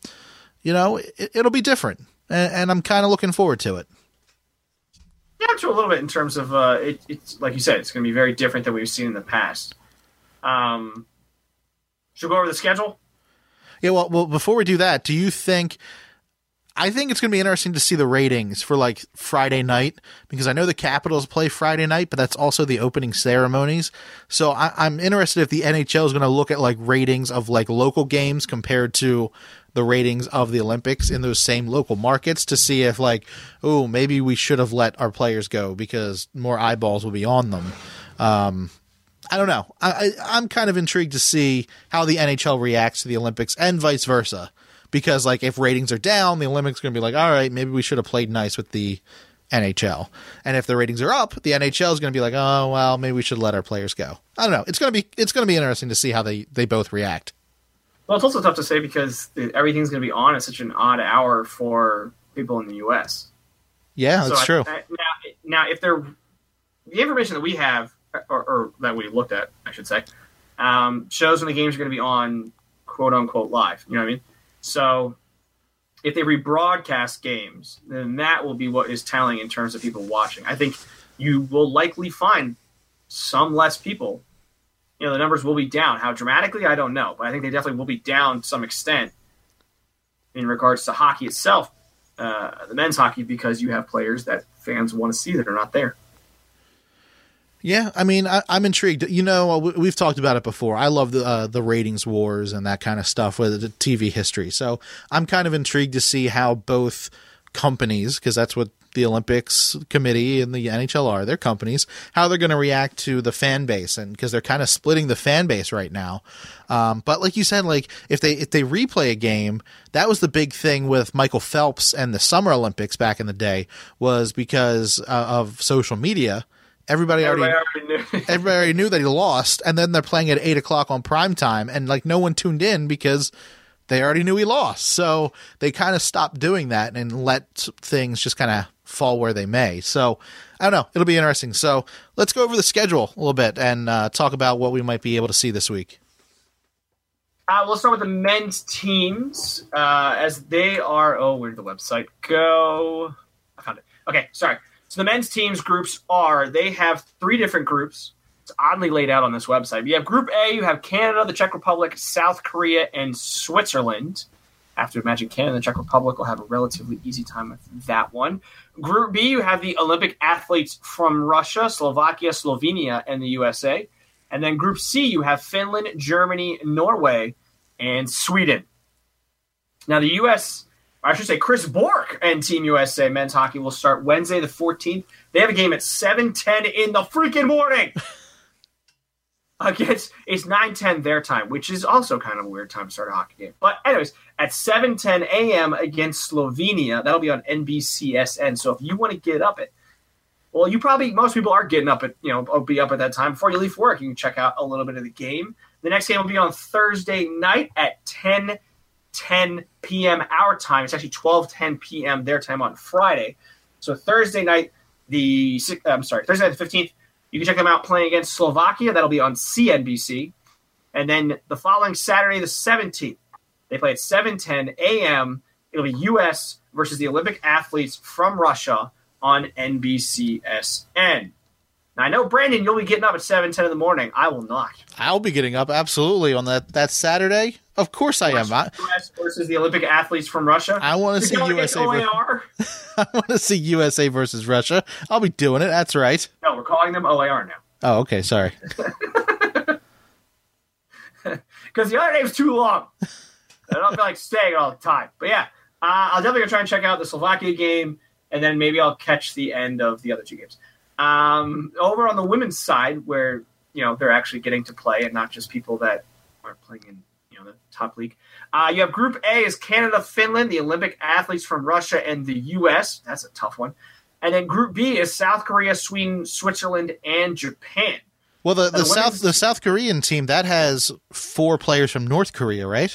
it'll be different, and I'm kind of looking forward to it. Yeah, to a little bit in terms of it's like you said, it's going to be very different than we've seen in the past. Should we go over the schedule? Yeah. Well, before we do that, do you think? I think it's going to be interesting to see the ratings for like Friday night, because I know the Capitals play Friday night, but that's also the opening ceremonies. So I'm interested if the NHL is going to look at like ratings of like local games compared to the ratings of the Olympics in those same local markets to see if like, oh, maybe we should have let our players go because more eyeballs will be on them. I don't know. I'm kind of intrigued to see how the NHL reacts to the Olympics and vice versa. Because, like, if ratings are down, the Olympics are going to be like, all right, maybe we should have played nice with the NHL. And if the ratings are up, the NHL is going to be like, oh, well, maybe we should let our players go. I don't know. It's going to be interesting to see how they both react. Well, it's also tough to say because everything's going to be on at such an odd hour for people in the U.S. Yeah, that's true. Now, if the information that we have, or that we looked at, I should say, shows when the games are going to be on, quote-unquote, live. You know what I mean? So if they rebroadcast games, then that will be what is telling in terms of people watching. I think you will likely find some less people. The numbers will be down. How dramatically, I don't know. But I think they definitely will be down to some extent in regards to hockey itself, the men's hockey, because you have players that fans want to see that are not there. Yeah, I mean, I'm intrigued. We've talked about it before. I love the ratings wars and that kind of stuff with the TV history. So I'm kind of intrigued to see how both companies, because that's what the Olympics Committee and the NHL are, they're companies, how they're going to react to the fan base, and because they're kind of splitting the fan base right now. But like you said, like if they replay a game, that was the big thing with Michael Phelps and the Summer Olympics back in the day, was because of social media. Everybody already knew that he lost, and then they're playing at 8:00 on prime time, and like no one tuned in because they already knew he lost. So they kind of stopped doing that and let things just kind of fall where they may. So I don't know. It'll be interesting. So let's go over the schedule a little bit and talk about what we might be able to see this week. We'll start with the men's teams as they are. Oh, where did the website go? I found it. Okay, sorry. So the men's teams groups they have 3 different groups. It's oddly laid out on this website. You have Group A, you have Canada, the Czech Republic, South Korea, and Switzerland. I have to imagine Canada and the Czech Republic will have a relatively easy time with that one. Group B, you have the Olympic athletes from Russia, Slovakia, Slovenia, and the USA. And then Group C, you have Finland, Germany, Norway, and Sweden. Now the U.S., I should say Chris Bork and Team USA men's hockey will start Wednesday the 14th. They have a game at 7:10 in the freaking morning. It's 9:10 their time, which is also kind of a weird time to start a hockey game. But anyways, at 7:10 a.m. against Slovenia, that'll be on NBCSN. So if you want to get up most people are getting up will be up at that time. Before you leave for work, you can check out a little bit of the game. The next game will be on Thursday night at 10 p.m. our time. It's actually 12:10 p.m. their time on Friday. So Thursday night, Thursday night the 15th, you can check them out playing against Slovakia. That'll be on CNBC. And then the following Saturday, the 17th, they play at 7:10 a.m. It'll be U.S. versus the Olympic athletes from Russia on NBCSN. Now, I know, Brandon, you'll be getting up at 7:10 in the morning. I will not. I'll be getting up, absolutely, on that Saturday. Of course I am. U.S. versus the Olympic athletes from Russia. I want to see USA. I want to see USA versus Russia. I'll be doing it. That's right. No, we're calling them OAR now. Oh, okay. Sorry. Because the other name's too long. I don't feel like staying all the time. But yeah, I'll definitely try and check out the Slovakia game, and then maybe I'll catch the end of the other 2 games. Over on the women's side, where they're actually getting to play and not just people that are playing in the top league. You have Group A is Canada, Finland, the Olympic athletes from Russia, and the U.S. That's a tough one. And then Group B is South Korea, Sweden, Switzerland, and Japan. Well, the South Korean team that has 4 players from North Korea, right?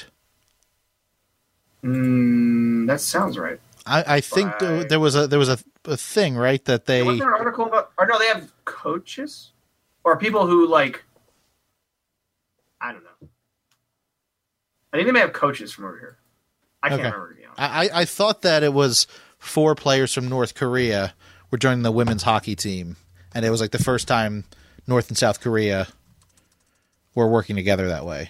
That sounds right. I think there was a thing, right, that they. Was there an article about? Or no, they have coaches or people who I don't know. I think they may have coaches from over here. I can't remember, to be honest. I thought that it was 4 players from North Korea were joining the women's hockey team, and it was like the first time North and South Korea were working together that way.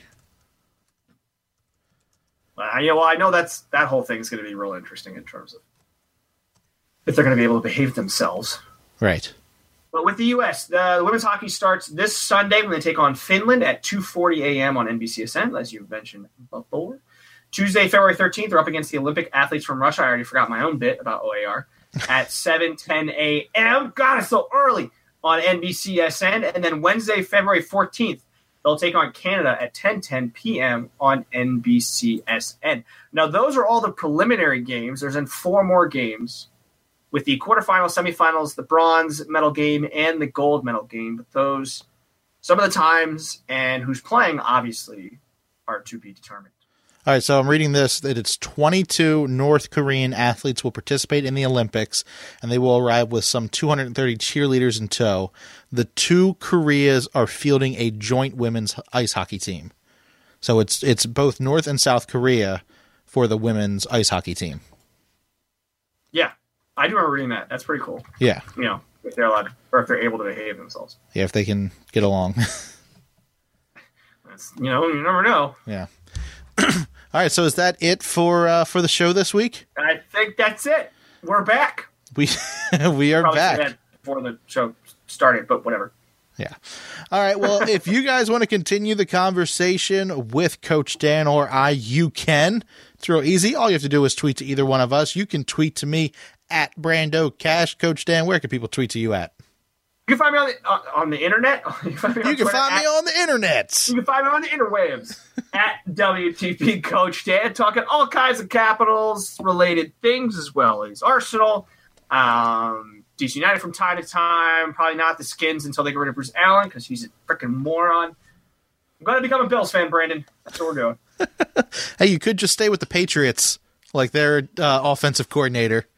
I know that whole thing is going to be real interesting in terms of if they're going to be able to behave themselves. Right. But with the U.S., the women's hockey starts this Sunday when they take on Finland at 2:40 a.m. on NBCSN, as you mentioned before. Tuesday, February 13th, they're up against the Olympic athletes from Russia. I already forgot my own bit about OAR. At 7:10 a.m. God, it's so early on NBCSN. And then Wednesday, February 14th, they'll take on Canada at 10:10 p.m. on NBCSN. Now, those are all the preliminary games. There's then 4 more games with the quarterfinals, semifinals, the bronze medal game, and the gold medal game. But those, some of the times and who's playing, obviously, are to be determined. All right, so I'm reading this, that it's 22 North Korean athletes will participate in the Olympics, and they will arrive with some 230 cheerleaders in tow. The 2 Koreas are fielding a joint women's ice hockey team. So it's both North and South Korea for the women's ice hockey team. Yeah, I do remember reading that. That's pretty cool. Yeah. You know, if they're allowed, or if they're able to behave themselves. Yeah, if they can get along. You know, you never know. Yeah. All right, so is that it for the show this week? I think that's it. We're back. We are Probably back. said that before the show started, but whatever. Yeah. All right. Well, if you guys want to continue the conversation with Coach Dan or I, you can. It's real easy. All you have to do is tweet to either one of us. You can tweet to me at Brando Cash. Coach Dan, where can people tweet to you at? You can find me on the internet. You can find me You can find me on the internet. You can find me on the interwebs at WTP Coach Dan, talking all kinds of Capitals related things as well as Arsenal, DC United from time to time. Probably not the Skins until they get rid of Bruce Allen because he's a freaking moron. I'm going to become a Bills fan, Brandon. That's what we're doing. Hey, you could just stay with the Patriots, like their offensive coordinator.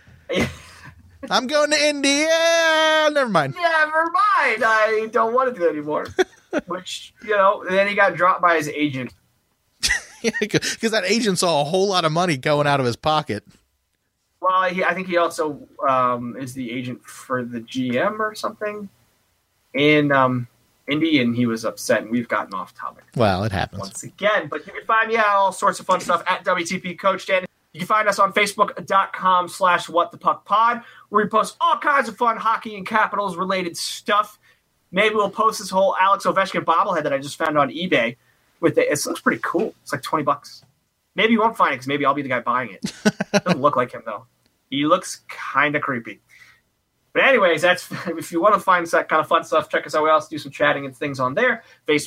I'm going to India. Never mind. Never mind. I don't want to do that anymore. Which, you know, then he got dropped by his agent. Yeah, because that agent saw a whole lot of money going out of his pocket. Well, I think he also is the agent for the GM or something in Indy, and he was upset, and we've gotten off topic. Well, it happens. Once again, but you can find me out all sorts of fun stuff at WTP Coach Dan. You can find us on Facebook.com/WhatThePuckPod, where we post all kinds of fun hockey and Capitals related stuff. Maybe we'll post this whole Alex Ovechkin bobblehead that I just found on eBay. It looks pretty cool. It's like $20. Maybe you won't find it because maybe I'll be the guy buying it. Doesn't look like him though. He looks kind of creepy. But anyways, that's if you want to find that kind of fun stuff, check us out. We also do some chatting and things on there.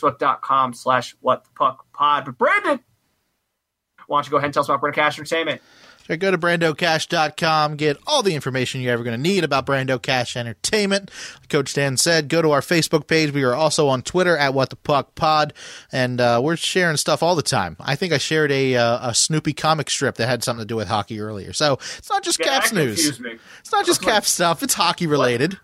Facebook.com/WhatThePuckPod. But Brandon, why don't you go ahead and tell us about Brando Cash Entertainment? So go to BrandoCash.com, get all the information you're ever going to need about Brando Cash Entertainment. Like Coach Dan said, go to our Facebook page. We are also on Twitter at WhatThePuckPod, and we're sharing stuff all the time. I think I shared a Snoopy comic strip that had something to do with hockey earlier. So it's not just Caps news. It's not just Caps stuff. It's hockey related.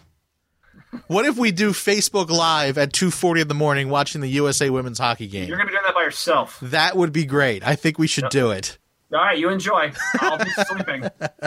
What if we do Facebook Live at 2:40 in the morning watching the USA women's hockey game? You're going to be doing that by yourself. That would be great. I think we should do it. All right, you enjoy. I'll be sleeping.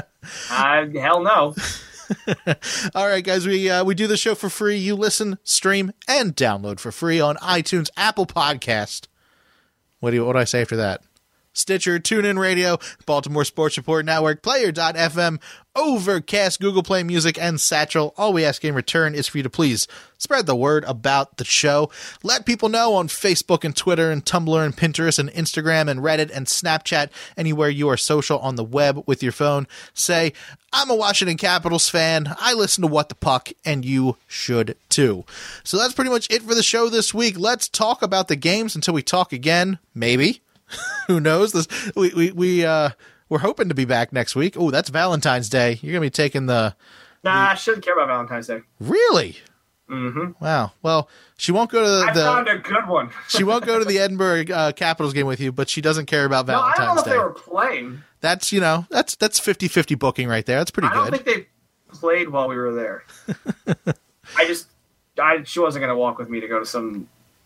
Hell no. All right, guys, we do the show for free. You listen, stream, and download for free on iTunes, Apple Podcast. What do I say after that? Stitcher, TuneIn Radio, Baltimore Sports Report Network, Player.fm, Overcast, Google Play Music, and Satchel. All we ask in return is for you to please spread the word about the show. Let people know on Facebook and Twitter and Tumblr and Pinterest and Instagram and Reddit and Snapchat, anywhere you are social on the web with your phone. Say, I'm a Washington Capitals fan. I listen to What the Puck, and you should too. So that's pretty much it for the show this week. Let's talk about the games until we talk again. Maybe. Who knows? We're hoping to be back next week. Oh, that's Valentine's Day. You're gonna be taking the. Nah, I shouldn't care about Valentine's Day. Really? Mm-hmm. Wow. Well, she won't go to the. I found a good one. She won't go to the Edinburgh Capitals game with you, but she doesn't care about Valentine's Day. I don't know if they were playing. That's 50-50 booking right there. That's pretty good. I don't think they played while we were there. She wasn't gonna walk with me to go to some,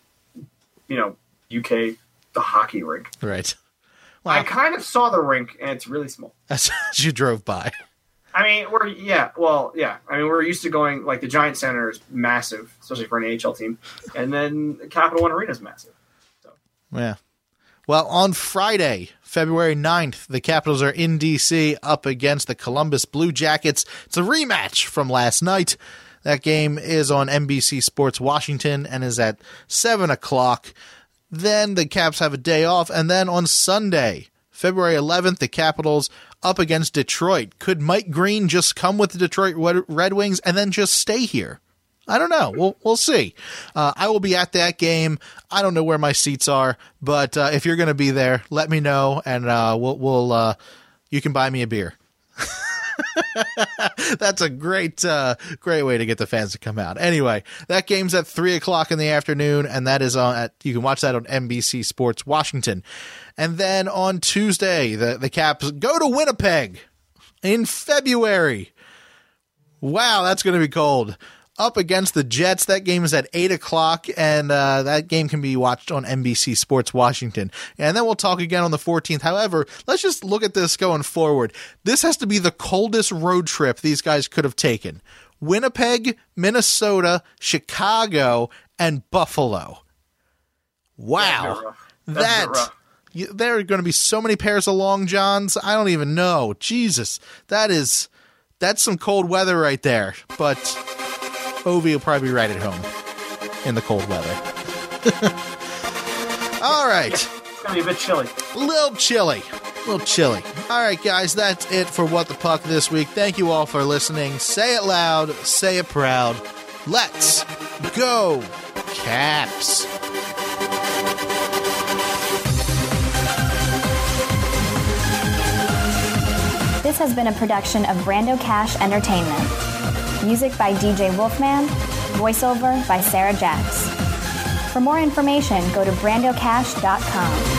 UK. The hockey rink. Right. Wow. I kind of saw the rink, and it's really small. As you drove by. I mean, we're used to going, like, the Giant Center is massive, especially for an AHL team, and then the Capital One Arena is massive. So. Yeah. Well, on Friday, February 9th, the Capitals are in D.C. up against the Columbus Blue Jackets. It's a rematch from last night. That game is on NBC Sports Washington and is at 7 o'clock. Then the Caps have a day off, and then on Sunday, February 11th, the Capitals up against Detroit. Could Mike Green just come with the Detroit Red Wings and then just stay here? I don't know. We'll see. I will be at that game. I don't know where my seats are, but if you're going to be there, let me know, and you can buy me a beer. That's a great way to get the fans to come out. Anyway, that game's at 3 o'clock in the afternoon, and that is you can watch that on NBC Sports Washington. And then on Tuesday, the Caps go to Winnipeg in February. Wow, that's going to be cold. up against the Jets. That game is at 8 o'clock, and that game can be watched on NBC Sports Washington. And then we'll talk again on the 14th. However, let's just look at this going forward. This has to be the coldest road trip these guys could have taken. Winnipeg, Minnesota, Chicago, and Buffalo. Wow. There are going to be so many pairs of long johns. I don't even know. Jesus. That's some cold weather right there. But Ovi will probably be right at home in the cold weather. All right. It's going to be a bit chilly. A little chilly. All right, guys, that's it for What the Puck this week. Thank you all for listening. Say it loud, say it proud. Let's go, Caps. This has been a production of Brando Cash Entertainment. Music by DJ Wolfman. Voiceover by Sarah Jacks. For more information, go to brandocash.com.